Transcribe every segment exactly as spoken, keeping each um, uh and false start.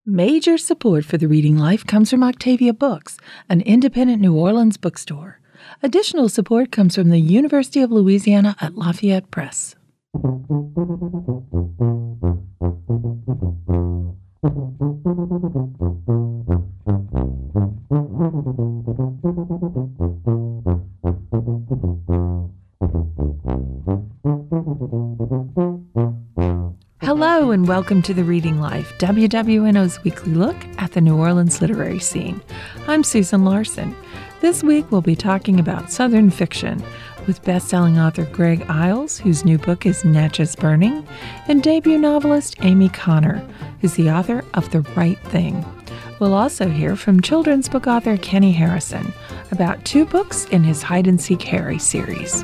Major support for the Reading Life comes from Octavia Books, an independent New Orleans bookstore. Additional support comes from the University of Louisiana at Lafayette Press. Hello and welcome to The Reading Life, W W N O's weekly look at the New Orleans literary scene. I'm Susan Larson. This week we'll be talking about Southern fiction with best-selling author Greg Iles, whose new book is Natchez Burning, and debut novelist Amy Conner, who's the author of The Right Thing. We'll also hear from children's book author Kenny Harrison about two books in his Hide-and-Seek Harry series.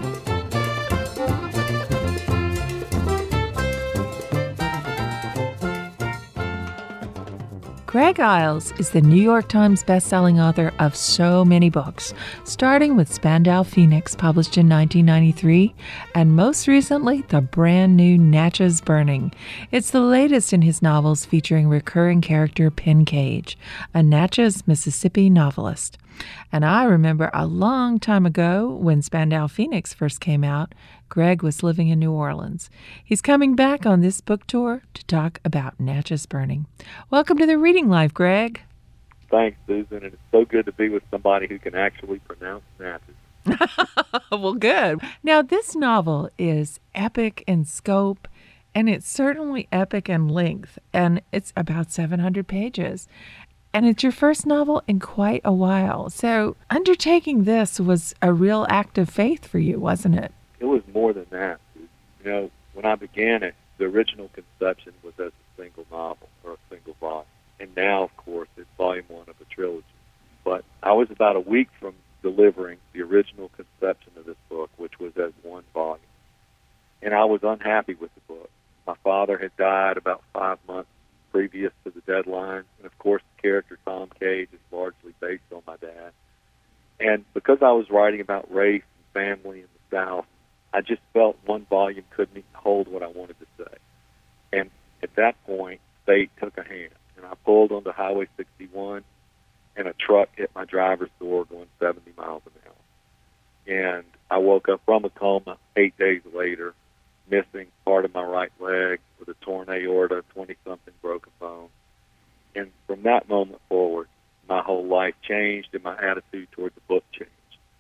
Greg Iles is the New York Times bestselling author of so many books, starting with Spandau Phoenix, published in nineteen ninety-three, and most recently, the brand new Natchez Burning. It's the latest in his novels featuring recurring character Penn Cage, a Natchez, Mississippi novelist. And I remember a long time ago when Spandau Phoenix first came out, Greg was living in New Orleans. He's coming back on this book tour to talk about Natchez Burning. Welcome to the Reading Life, Greg. Thanks, Susan, and it's so good to be with somebody who can actually pronounce Natchez. Well, good. Now, this novel is epic in scope, and it's certainly epic in length, and it's about seven hundred pages. And it's your first novel in quite a while. So undertaking this was a real act of faith for you, wasn't it? It was more than that. You know, when I began it, the original conception was as a single novel or a single volume. And now, of course, it's volume one of a trilogy. But I was about a week from delivering the original conception of this book, which was as one volume. And I was unhappy with the book. My father had died about five months previous to the deadline. And, of course, the character Tom Cage is largely based on my dad. And because I was writing about race and family in the South, I just felt one volume couldn't hold what I wanted to say. And at that point, fate took a hand. And I pulled onto Highway sixty-one, and a truck hit my driver's door going seventy miles an hour. And I woke up from a coma eight days later, missing part of my right leg with a torn aorta, twenty-something broken bone. And from that moment forward, my whole life changed and my attitude toward the book changed.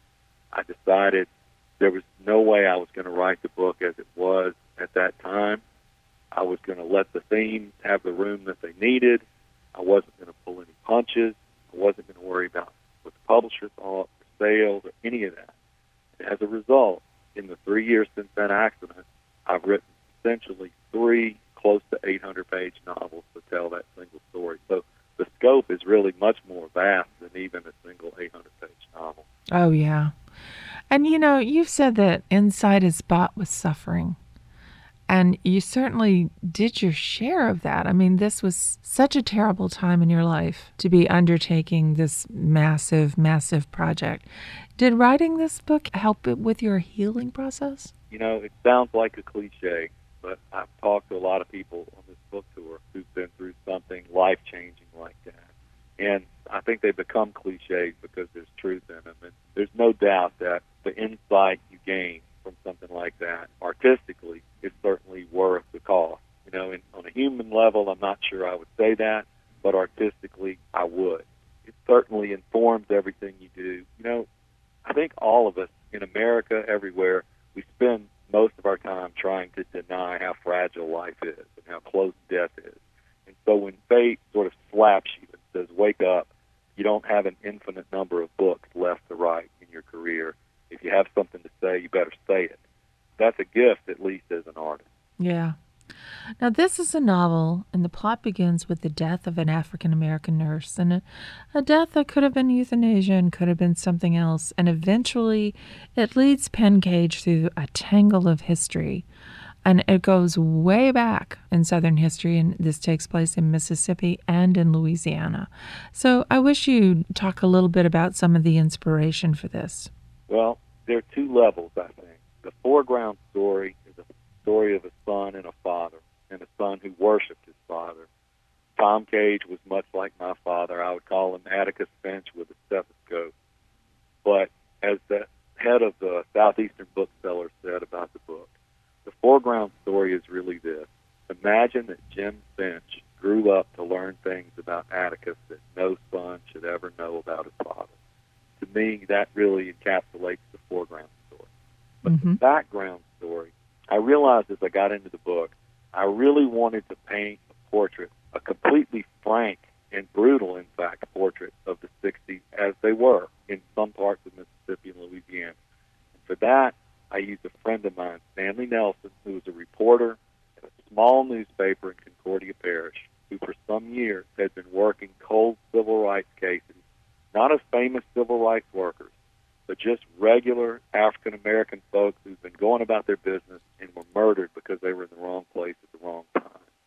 I decided there was no way I was going to write the book as it was at that time. I was going to let the themes have the room that they needed. I wasn't going to pull any punches. I wasn't going to worry about what the publisher thought, or sales, or any of that. And as a result, in the three years since that accident, I've written essentially three close to eight hundred page novels to tell that single story. So the scope is really much more vast than even a single eight hundred page novel. Oh, yeah. And, you know, you've said that inside is bought with suffering. And you certainly did your share of that. I mean, this was such a terrible time in your life to be undertaking this massive, massive project. Did writing this book help it with your healing process? You know, it sounds like a cliche, but I've talked to a lot of people on this book tour who've been through something life-changing like that. And I think they become cliches because there's truth in them. And there's no doubt that the insight you gain from something like that, artistically, is certainly worth the cost. You know, and on a human level, I'm not sure I would say that, but artistically, I would. It certainly informs everything you do. You know, I think all of us in America, everywhere, we spend most of our time trying to deny how fragile life is and how close death is. And so when fate sort of slaps you and says, wake up, you don't have an infinite number of books left to write in your career. If you have something to say, you better say it. That's a gift, at least as an artist. Yeah. Now, this is a novel, and the plot begins with the death of an African-American nurse, and a, a death that could have been euthanasia and could have been something else, and eventually it leads Penn Cage through a tangle of history, and it goes way back in Southern history, and this takes place in Mississippi and in Louisiana. So I wish you'd talk a little bit about some of the inspiration for this. Well, there are two levels, I think. The foreground story is a story of a son and a father, and a son who worshipped his father. Tom Cage was much like my father. I would call him Atticus Finch with a stethoscope. But as the head of the Southeastern Bookseller said about the book, the foreground story is really this. Imagine that Jim Finch grew up to learn things about Atticus that no son should ever know about his father. To me, that really encapsulates the foreground story. But mm-hmm. the background story, I realized as I got into the book, I really wanted to paint a portrait, a completely frank and brutal, in fact, portrait of the sixties as they were in some parts of Mississippi and Louisiana. And for that, I used a friend of mine, Stanley Nelson, who was a reporter at a small newspaper in Concordia Parish, who for some years had been working cold civil rights cases, not as famous civil rights workers, but just regular African-American folks who've been going about their business and were murdered because they were in the wrong place at the wrong time.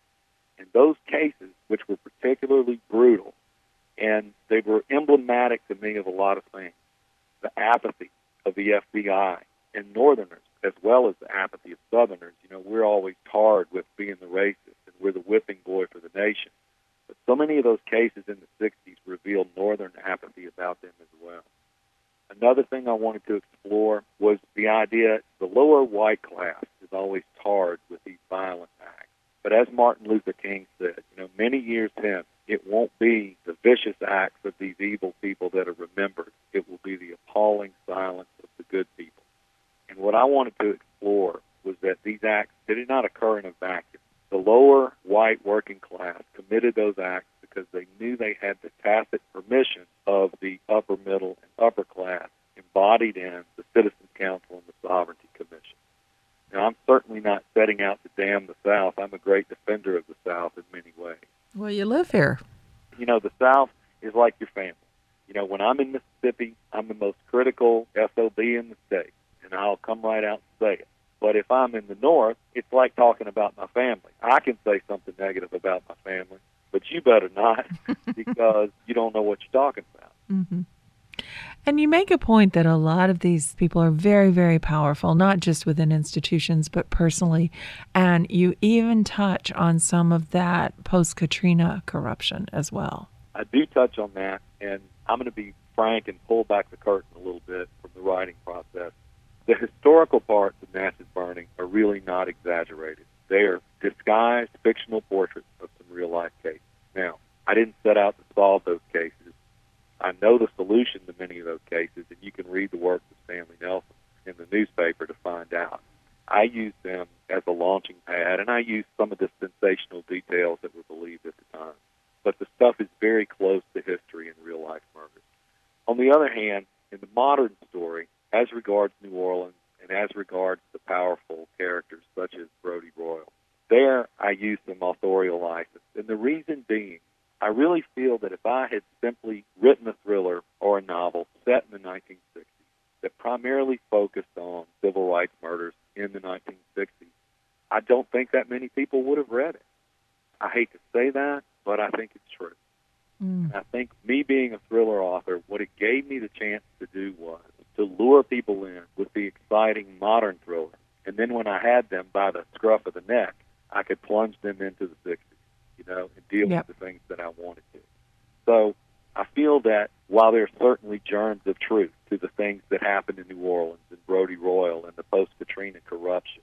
And those cases, which were particularly brutal, and they were emblematic to me of a lot of things, the apathy of the F B I and Northerners, as well as the apathy of Southerners. You know, we're always tarred with being the racist, and we're the whipping boy for the nation. But so many of those cases in the sixties revealed Northern apathy about them as well. Another thing I wanted to explore was the idea the lower white class is always tarred with these violent acts. But as Martin Luther King said, you know, many years hence, it won't be the vicious acts of these evil people that are remembered. It will be the appalling silence of the good people. And what I wanted to explore was that these acts did not occur in a vacuum. The lower white working class committed those acts because they knew they had the tacit permission of the upper middle and upper class embodied in the Citizens Council and the Sovereignty Commission. Now, I'm certainly not setting out to damn the South. I'm a great defender of the South in many ways. Well, you live here. You know, the South is like your family. You know, when I'm in Mississippi, I'm the most critical S O B in the state, and I'll come right out and say it. But if I'm in the North, it's like talking about my family. I can say something negative about my family, but you better not because you don't know what you're talking about. Mm-hmm. And you make a point that a lot of these people are very, very powerful, not just within institutions, but personally. And you even touch on some of that post-Katrina corruption as well. I do touch on that, and I'm going to be frank and pull back the curtain a little bit from the writing process. The historical parts of Natchez Burning are really not exaggerated. They are disguised fictional portraits of some real-life cases. Now, I didn't set out to solve those cases. I know the solution to many of those cases, and you can read the works of Stanley Nelson in the newspaper to find out. I used them as a launching pad, and I used some of the sensational details that were believed at the time. But the stuff is very close to history and real-life murders. On the other hand, in the modern story, as regards New Orleans and as regards the powerful characters such as Brodie Royal, there I used some authorial license. And the reason being, I really feel that if I had simply written a thriller or a novel set in the nineteen sixties that primarily focused on civil rights murders in the nineteen sixties, I don't think that many people would have read it. I hate to say that, but I think it's true. Mm. And I think me being a thriller author, what it gave me the chance to do was to lure people in with the exciting modern thriller. And then when I had them by the scruff of the neck, I could plunge them into the sixties. You know, and deal yep. with the things that I wanted to. So I feel that while there are certainly germs of truth to the things that happened in New Orleans and Brodie Royal and the post-Katrina corruption,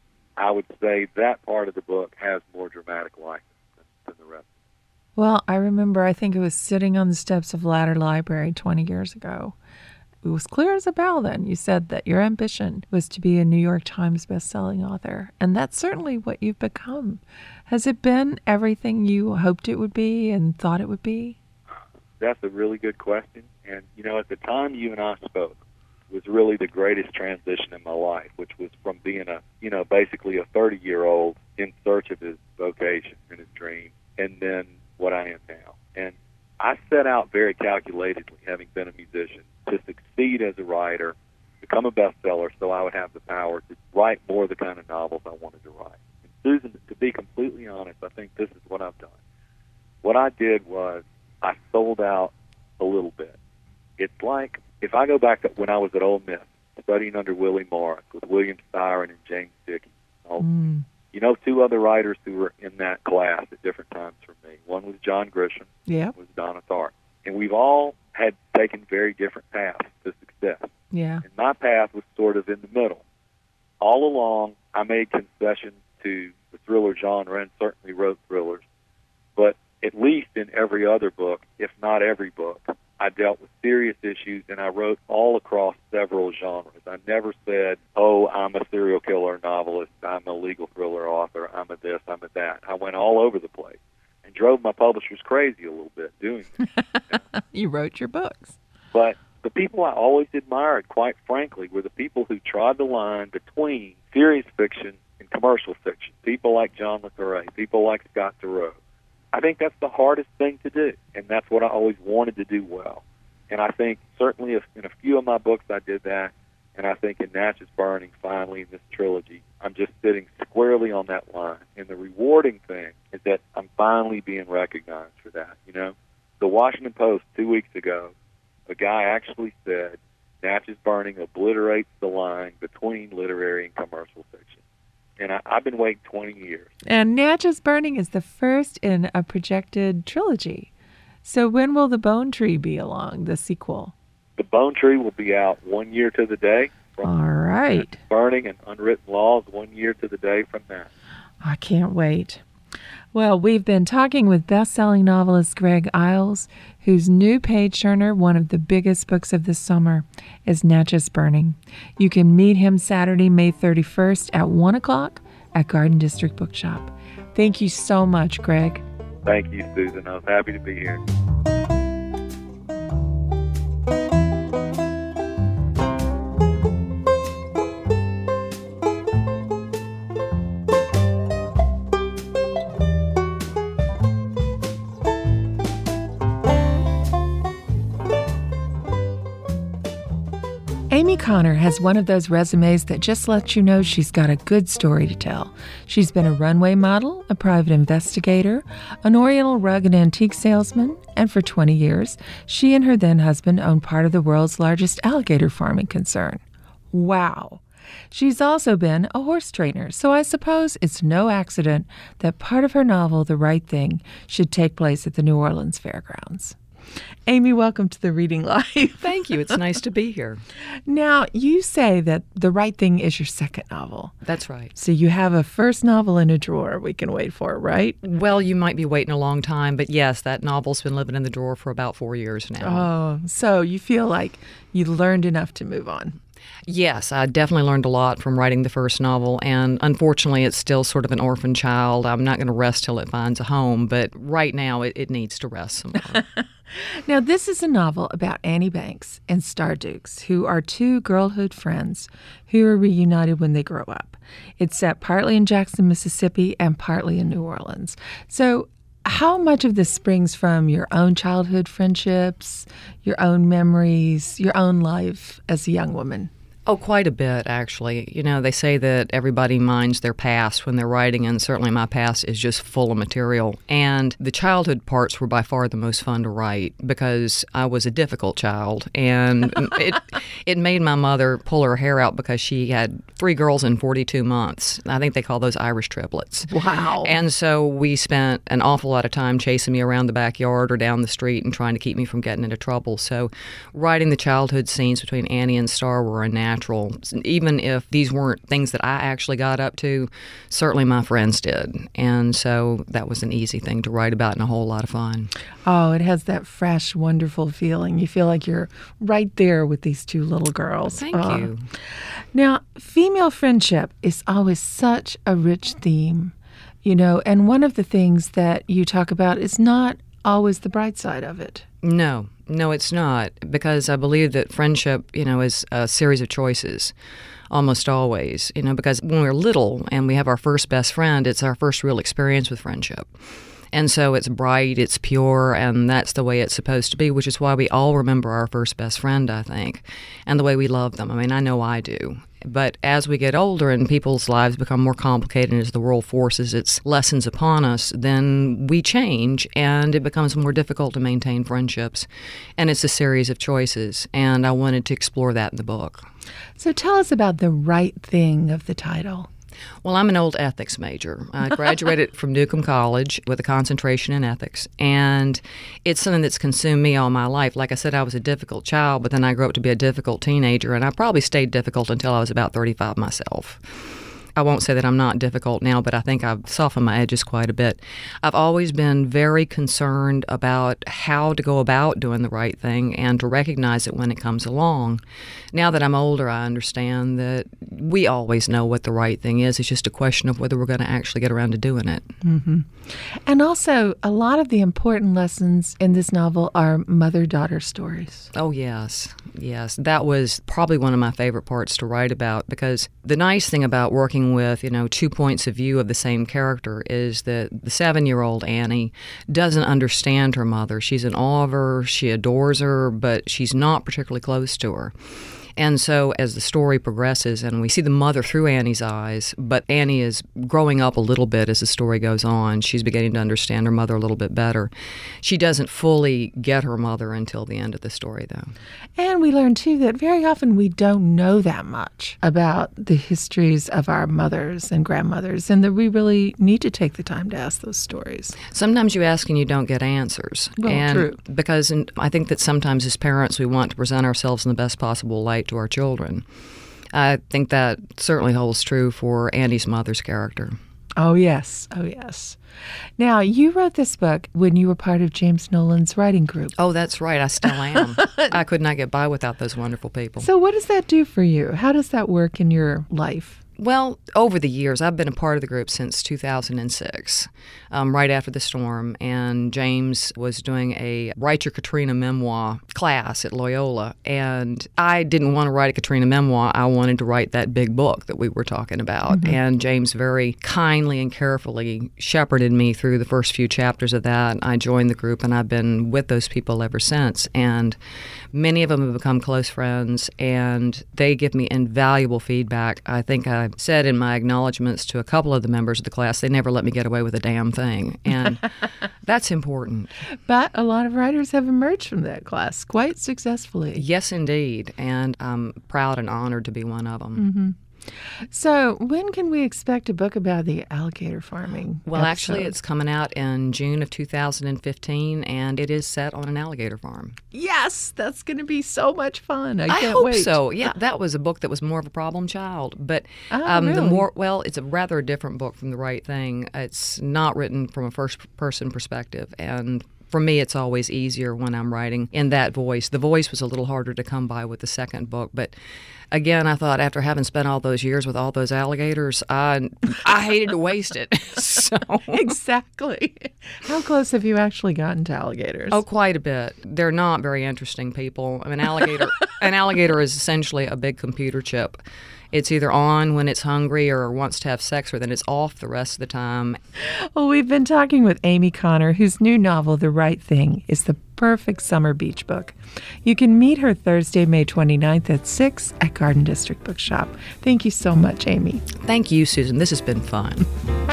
I would say that part of the book has more dramatic license than, than the rest. Well, I remember, I think it was sitting on the steps of Ladder Library twenty years ago. It was clear as a bell then. You said that your ambition was to be a New York Times best-selling author, and that's certainly what you've become. Has it been everything you hoped it would be and thought it would be? That's a really good question. And, you know, at the time you and I spoke was really the greatest transition in my life, which was from being a, you know, basically a thirty-year-old in search of his vocation and his dream, and then what I am now. And I set out very calculatedly, having been a musician, to succeed as a writer, become a bestseller, so I would have the power to write more of the kind of novels I wanted to write. And Susan, to be completely honest, I think this is what I've done. What I did was I sold out a little bit. It's like if I go back to when I was at Ole Miss, studying under Willie Morris with William Styron and James Dickey. Mm. you know, two other writers who were in that class at different times from me. One was John Grisham. Yeah. Was Donna Tartt. And we've all had taken very different paths to success. Yeah. And my path was sort of in the middle. All along, I made concessions to the thriller genre and certainly wrote thrillers. But at least in every other book, if not every book, I dealt with serious issues, and I wrote all across several genres. I never said, oh, I'm a serial killer novelist, I'm a legal thriller author, I'm a this, I'm a that. I went all over the place and drove my publishers crazy a little bit doing it. You wrote your books. But the people I always admired, quite frankly, were the people who trod the line between serious fiction and commercial fiction. People like John le Carré, people like Scott Turow. I think that's the hardest thing to do, and that's what I always wanted to do well. And I think certainly if, in a few of my books I did that, and I think in Natchez Burning, finally in this trilogy, I'm just sitting squarely on that line. And the rewarding thing is that I'm finally being recognized for that. You know, the Washington Post two weeks ago, a guy actually said, Natchez Burning obliterates the line between literary and commercial fiction. And I, I've been waiting twenty years. And Natchez Burning is the first in a projected trilogy. So when will The Bone Tree be along, the sequel? The Bone Tree will be out one year to the day. From All right. Natchez Burning and Unwritten Laws, one year to the day from that. I can't wait. Well, we've been talking with best-selling novelist Greg Iles, whose new page-turner, one of the biggest books of the summer, is Natchez Burning. You can meet him Saturday, May thirty-first at one o'clock at Garden District Bookshop. Thank you so much, Greg. Thank you, Susan. I was happy to be here. Amy Connor has one of those resumes that just lets you know she's got a good story to tell. She's been a runway model, a private investigator, an Oriental rug and antique salesman, and for twenty years, she and her then-husband own part of the world's largest alligator farming concern. Wow! She's also been a horse trainer, so I suppose it's no accident that part of her novel, The Right Thing, should take place at the New Orleans Fairgrounds. Amy, welcome to the Reading Life. Thank you. It's nice to be here. Now, you say that The Right Thing is your second novel. That's right. So you have a first novel in a drawer we can wait for, right? Well, you might be waiting a long time, but yes, that novel's been living in the drawer for about four years now. Oh, so you feel like you learned enough to move on. Yes, I definitely learned a lot from writing the first novel, and unfortunately, it's still sort of an orphan child. I'm not going to rest till it finds a home, but right now, it, it needs to rest some more. Now, this is a novel about Annie Banks and Star Dukes, who are two girlhood friends who are reunited when they grow up. It's set partly in Jackson, Mississippi, and partly in New Orleans. So how much of this springs from your own childhood friendships, your own memories, your own life as a young woman? Oh, quite a bit, actually. You know, they say that everybody minds their past when they're writing, and certainly my past is just full of material. And the childhood parts were by far the most fun to write because I was a difficult child, and it it made my mother pull her hair out because she had three girls in forty-two months. I think they call those Irish triplets. Wow. And so we spent an awful lot of time chasing me around the backyard or down the street and trying to keep me from getting into trouble. So writing the childhood scenes between Annie and Star were a natural. Even if these weren't things that I actually got up to, certainly my friends did. And so that was an easy thing to write about and a whole lot of fun. Oh, it has that fresh, wonderful feeling. You feel like you're right there with these two little girls. Thank uh, you. Now, female friendship is always such a rich theme, you know, and one of the things that you talk about is not always the bright side of it. No. No, it's not, because I believe that friendship, you know, is a series of choices, almost always, you know, because when we're little and we have our first best friend, it's our first real experience with friendship. And so it's bright, it's pure, and that's the way it's supposed to be, which is why we all remember our first best friend, I think, and the way we love them. I mean, I know I do. But as we get older and people's lives become more complicated as the world forces its lessons upon us, then we change and it becomes more difficult to maintain friendships. And it's a series of choices, and I wanted to explore that in the book. So tell us about the right thing of the title. Well, I'm an old ethics major. I graduated from Newcomb College with a concentration in ethics, and it's something that's consumed me all my life. Like I said, I was a difficult child, but then I grew up to be a difficult teenager, and I probably stayed difficult until I was about thirty-five myself. I won't say that I'm not difficult now, but I think I've softened my edges quite a bit. I've always been very concerned about how to go about doing the right thing and to recognize it when it comes along. Now that I'm older, I understand that we always know what the right thing is. It's just a question of whether we're going to actually get around to doing it. Mm-hmm. And also, a lot of the important lessons in this novel are mother-daughter stories. Oh, yes. Yes. That was probably one of my favorite parts to write about, because the nice thing about working with, you know, two points of view of the same character is that the seven-year-old Annie doesn't understand her mother. She's in awe of her, she adores her, but she's not particularly close to her. And so as the story progresses and we see the mother through Annie's eyes, but Annie is growing up a little bit as the story goes on. She's beginning to understand her mother a little bit better. She doesn't fully get her mother until the end of the story, though. And we learn, too, that very often we don't know that much about the histories of our mothers and grandmothers, and that we really need to take the time to ask those stories. Sometimes you ask and you don't get answers. Well, and true. Because in, I think that sometimes as parents we want to present ourselves in the best possible light to our children. I think that certainly holds true for Annie's mother's character. Oh, yes. Oh, yes. Now, you wrote this book when you were part of James Nolan's writing group. Oh, that's right. I still am. I could not get by without those wonderful people. So what does that do for you? How does that work in your life? Well, over the years, I've been a part of the group since two thousand six, um, right after the storm, and James was doing a Write Your Katrina Memoir class at Loyola, and I didn't want to write a Katrina memoir. I wanted to write that big book that we were talking about, mm-hmm. and James very kindly and carefully shepherded me through the first few chapters of that. I joined the group, and I've been with those people ever since, and many of them have become close friends, and they give me invaluable feedback. I think I said in my acknowledgments to a couple of the members of the class, they never let me get away with a damn thing, and that's important. But a lot of writers have emerged from that class quite successfully. Yes, indeed, and I'm proud and honored to be one of them. Mm-hmm. So when can we expect a book about the alligator farming? Well, episode? Actually, it's coming out in June of two thousand fifteen, and it is set on an alligator farm. Yes, that's going to be so much fun. I I can't hope wait. so. Yeah, that was a book that was more of a problem child. But Oh, um, the really? more, well, it's a rather different book from The Right Thing. It's not written from a first-person perspective, and for me, it's always easier when I'm writing in that voice. The voice was a little harder to come by with the second book, but again, I thought after having spent all those years with all those alligators, I I hated to waste it. So Exactly. How close have you actually gotten to alligators? Oh, quite a bit. They're not very interesting people. I mean, alligator an alligator is essentially a big computer chip. It's either on when it's hungry or wants to have sex, or then it's off the rest of the time. Well, we've been talking with Amy Conner, whose new novel, The Right Thing, is the perfect summer beach book. You can meet her Thursday, May twenty-ninth at six at Garden District Bookshop. Thank you so much, Amy. Thank you, Susan. This has been fun.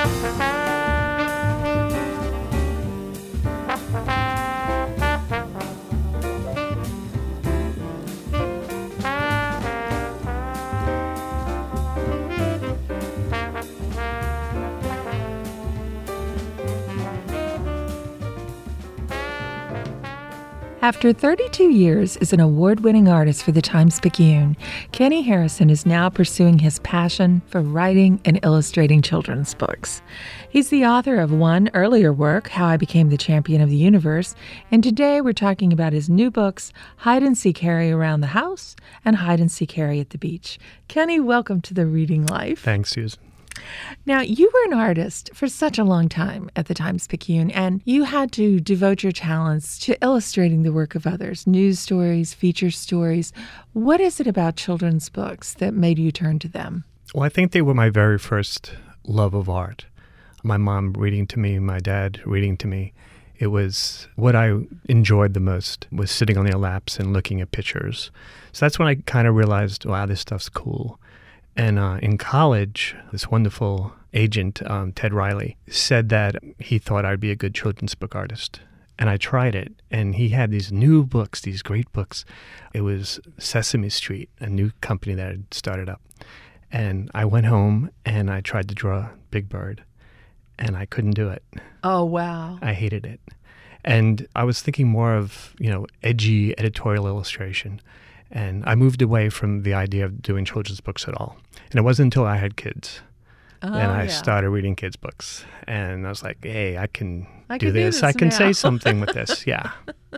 After thirty-two years as an award-winning artist for the Times-Picayune, Kenny Harrison is now pursuing his passion for writing and illustrating children's books. He's the author of one earlier work, How I Became the Champion of the Universe, and today we're talking about his new books, Hide and Seek Harry Around the House and Hide and Seek Harry at the Beach. Kenny, welcome to The Reading Life. Thanks, Susan. Now, you were an artist for such a long time at the Times-Picayune, and you had to devote your talents to illustrating the work of others, news stories, feature stories. What is it about children's books that made you turn to them? Well, I think they were my very first love of art. My mom reading to me, my dad reading to me. It was what I enjoyed the most, was sitting on their laps and looking at pictures. So that's when I kind of realized, wow, this stuff's cool. And uh, in college, this wonderful agent, um, Ted Riley, said that he thought I'd be a good children's book artist. And I tried it, and he had these new books, these great books. It was Sesame Street, a new company that had started up. And I went home and I tried to draw Big Bird, and I couldn't do it. Oh, wow. I hated it. And I was thinking more of, you know, edgy editorial illustration. And I moved away from the idea of doing children's books at all. And it wasn't until I had kids Oh, and I yeah. started reading kids' books. And I was like, hey, I can, I do, can do this. this I can now. say something with this. Yeah.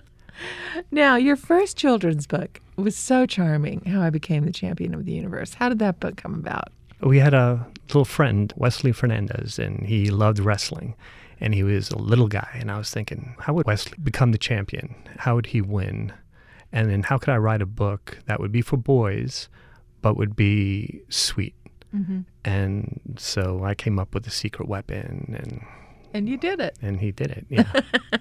Now, your first children's book was so charming, How I Became the Champion of the Universe. How did that book come about? We had a little friend, Wesley Fernandez, and he loved wrestling. And he was a little guy. And I was thinking, how would Wesley become the champion? How would he win? And then how could I write a book that would be for boys, but would be sweet? Mm-hmm. And so I came up with the secret weapon, and And you did it. and he did it. Yeah.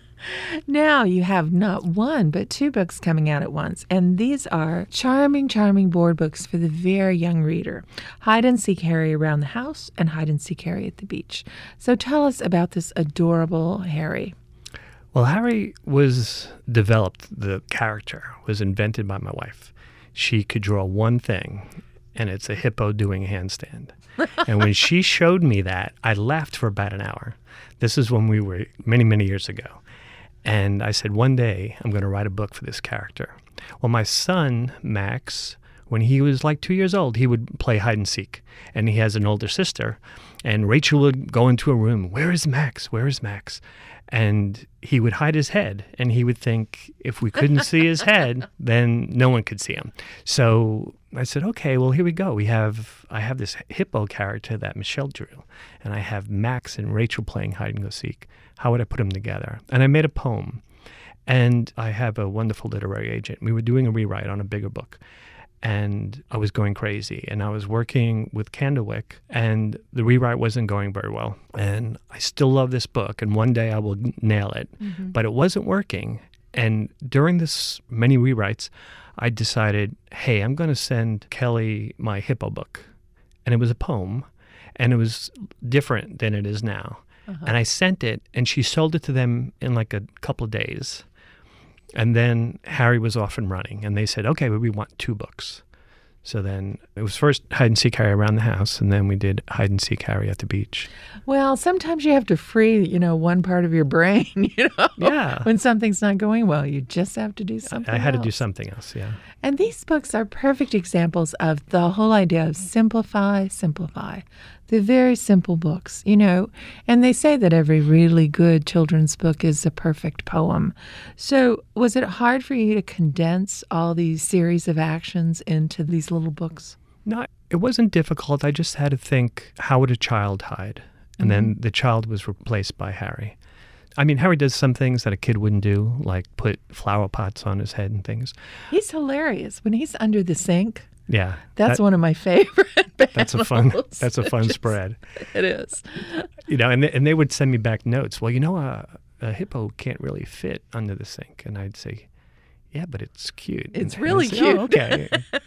Now you have not one, but two books coming out at once. And these are charming, charming board books for the very young reader. Hide and Seek Harry Around the House and Hide and Seek Harry at the Beach. So tell us about this adorable Harry. Well, Harry was developed, the character was invented by my wife. She could draw one thing, and it's a hippo doing a handstand. And when she showed me that, I laughed for about an hour. This is when we were many, many years ago. And I said, one day I'm going to write a book for this character. Well, my son, Max, when he was like two years old, he would play hide and seek. And he has an older sister. And Rachel would go into a room, where is Max? Where is Max? And he would hide his head, and he would think if we couldn't see his head, then no one could see him. So I said, okay, well, here we go. We have I have this hippo character that Michelle drew, and I have Max and Rachel playing hide and go seek. How would I put them together? And I made a poem, and I have a wonderful literary agent. We were doing a rewrite on a bigger book. And I was going crazy, and I was working with Candlewick, and the rewrite wasn't going very well. And I still love this book, and one day I will nail it. Mm-hmm. But it wasn't working. And during this many rewrites, I decided, hey, I'm going to send Kelly my hippo book. And it was a poem, and it was different than it is now. Uh-huh. And I sent it, and she sold it to them in like a couple of days. And then Harry was off and running, and they said, okay, well, we want two books. So then it was first Hide and Seek Harry Around the House, and then we did Hide and Seek Harry at the Beach. Well, sometimes you have to free, you know, one part of your brain, you know. Yeah. When something's not going well, you just have to do something I had else. to do something else, yeah. And these books are perfect examples of the whole idea of simplify, simplify. They're very simple books, you know, and they say that every really good children's book is a perfect poem. So was it hard for you to condense all these series of actions into these little books? No, it wasn't difficult. I just had to think, how would a child hide? And mm-hmm. then the child was replaced by Harry. I mean, Harry does some things that a kid wouldn't do, like put flower pots on his head and things. He's hilarious. When he's under the sink, yeah, that's that, one of my favorite panels. That's a fun. That's a fun spread. It is. You know, and they, and they would send me back notes. Well, you know, a, a hippo can't really fit under the sink, and I'd say, yeah, but it's cute. It's and really say, cute. Oh, okay.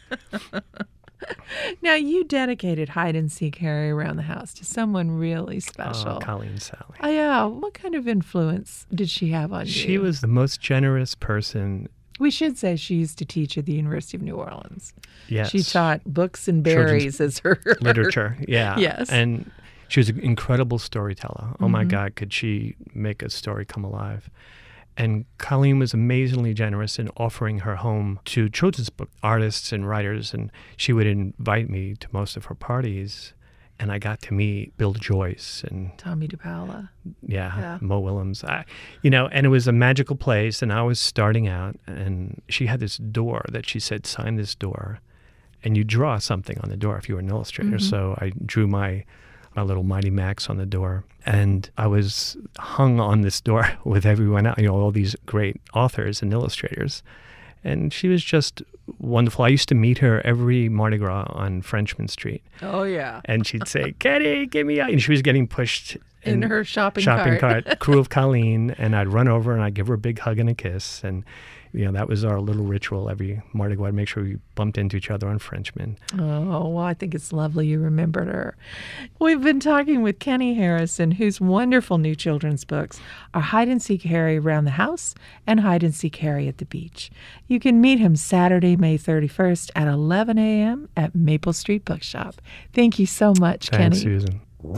Now, you dedicated Hide and Seek Harry Around the House to someone really special. Oh, Colleen Sally. Oh, yeah. What kind of influence did she have on she you? She was the most generous person. We should say she used to teach at the University of New Orleans. Yes. She taught books and berries as her literature. Yeah. Yes. And she was an incredible storyteller. Oh, mm-hmm. my God, could she make a story come alive? And Colleen was amazingly generous in offering her home to children's book artists and writers. And she would invite me to most of her parties. And I got to meet Bill Joyce and Tommy DePaola. Yeah, yeah. Mo Willems. I, you know, and it was a magical place. And I was starting out. And she had this door that she said, sign this door. And you draw something on the door if you were an illustrator. Mm-hmm. So I drew my... my little Mighty Max on the door. And I was hung on this door with everyone else, you know, all these great authors and illustrators. And she was just wonderful. I used to meet her every Mardi Gras on Frenchman Street. Oh, yeah. And she'd say, Kenny, get me out. And she was getting pushed in her shopping, shopping cart. cart, Crew of Colleen, and I'd run over and I'd give her a big hug and a kiss. And, you know, that was our little ritual every Mardi Gras to make sure we bumped into each other on Frenchmen. Oh, well, I think it's lovely you remembered her. We've been talking with Kenny Harrison, whose wonderful new children's books are Hide and Seek Harry Around the House and Hide and Seek Harry at the Beach. You can meet him Saturday, May thirty-first at eleven a.m. at Maple Street Bookshop. Thank you so much, Thanks, Kenny. Susan.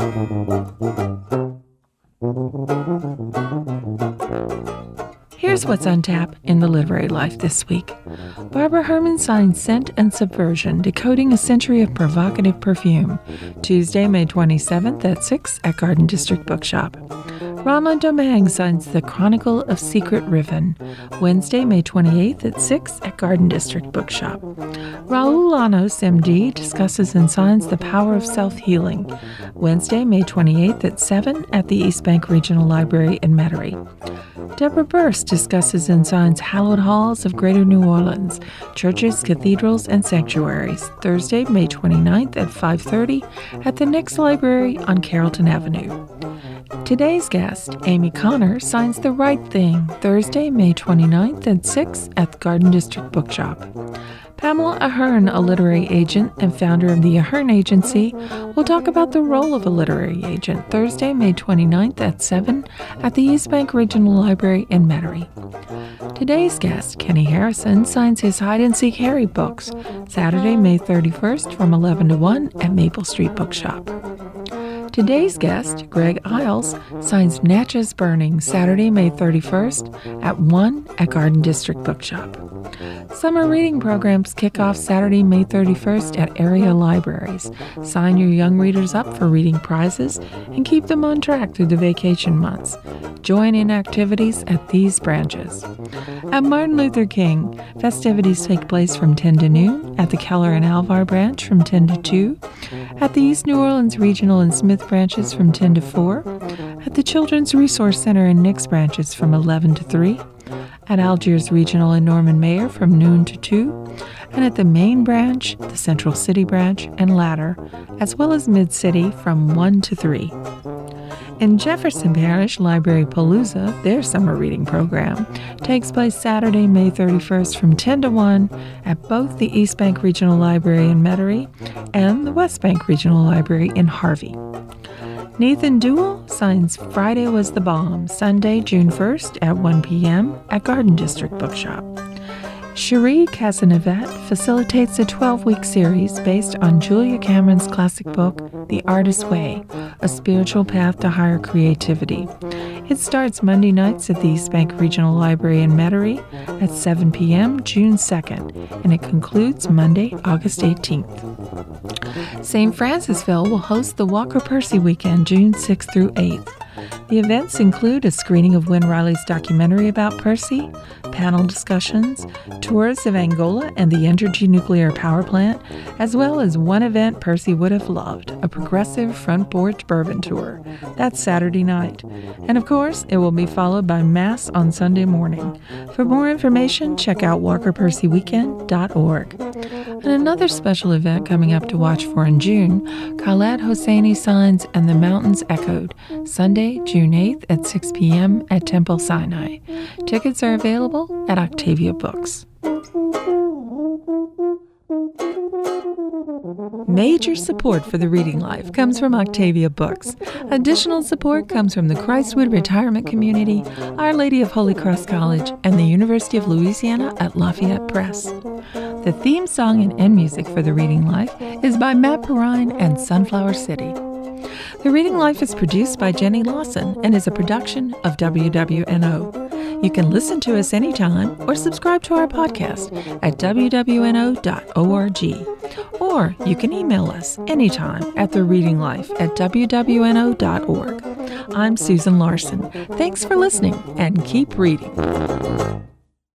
Here's what's on tap in the literary life this week. Barbara Herman signs Scent and Subversion, Decoding a Century of Provocative Perfume, Tuesday, May twenty-seventh at six at Garden District Bookshop. Ronald Domingue signs The Chronicle of Secret Riven, Wednesday, May twenty-eighth at six at Garden District Bookshop. Raul Llanos, M D, discusses and signs The Power of Self-Healing, Wednesday, May twenty-eighth at seven at the East Bank Regional Library in Metairie. Deborah Burst discusses and signs Hallowed Halls of Greater New Orleans, Churches, Cathedrals, and Sanctuaries, Thursday, May twenty-ninth at five thirty at the Nix Library on Carrollton Avenue. Today's guest, Amy Connor, signs The Right Thing, Thursday, May twenty-ninth at six at the Garden District Bookshop. Pamela Ahern, a literary agent and founder of the Ahern Agency, will talk about the role of a literary agent Thursday, May twenty-ninth at seven at the East Bank Regional Library in Metairie. Today's guest, Kenny Harrison, signs his Hide and Seek Harry books Saturday, May thirty-first from eleven to one at Maple Street Bookshop. Today's guest, Greg Isles, signs Natchez Burning Saturday, May thirty-first at one at Garden District Bookshop. Summer reading programs kick off Saturday, May thirty-first at area libraries. Sign your young readers up for reading prizes and keep them on track through the vacation months. Join in activities at these branches. At Martin Luther King, festivities take place from ten to noon, at the Keller and Alvar branch from ten to two, at the East New Orleans Regional and Smith branches from ten to four, at the Children's Resource Center and Nix branches from eleven to three, at Algiers Regional and Norman Mayer from noon to two, and at the main branch, the Central City branch, and Ladder, as well as Mid-City from one to three. In Jefferson Parish, Library Palooza, their summer reading program, takes place Saturday, May thirty-first from ten to one at both the East Bank Regional Library in Metairie and the West Bank Regional Library in Harvey. Nathan Duell signs Friday Was the Bomb, Sunday, June first at one p.m. at Garden District Bookshop. Cherie Casanevet facilitates a twelve-week series based on Julia Cameron's classic book, The Artist's Way, A Spiritual Path to Higher Creativity. It starts Monday nights at the East Bank Regional Library in Metairie at seven p.m. June second, and it concludes Monday, August eighteenth. Saint Francisville will host the Walker Percy Weekend June sixth through eighth. The events include a screening of Win Riley's documentary about Percy, panel discussions, tours of Angola and the Entergy nuclear power plant, as well as one event Percy would have loved, a progressive front porch bourbon tour. That's Saturday night. And of course, it will be followed by Mass on Sunday morning. For more information, check out walker percy weekend dot org. And another special event coming up to watch for in June, Khaled Hosseini signs And the Mountains Echoed, Sunday, June eighth at six p.m. at Temple Sinai. Tickets are available at Octavia Books. Major support for the Reading Life comes from Octavia Books. Additional support comes from the Christwood Retirement Community, Our Lady of Holy Cross College, and the University of Louisiana at Lafayette Press. The theme song and end music for the Reading Life is by Matt Perrine and Sunflower City. The Reading Life is produced by Jenny Lawson and is a production of W W N O. You can listen to us anytime or subscribe to our podcast at w w n o dot org. Or you can email us anytime at the reading life at w w n o dot org. I'm Susan Larson. Thanks for listening and keep reading.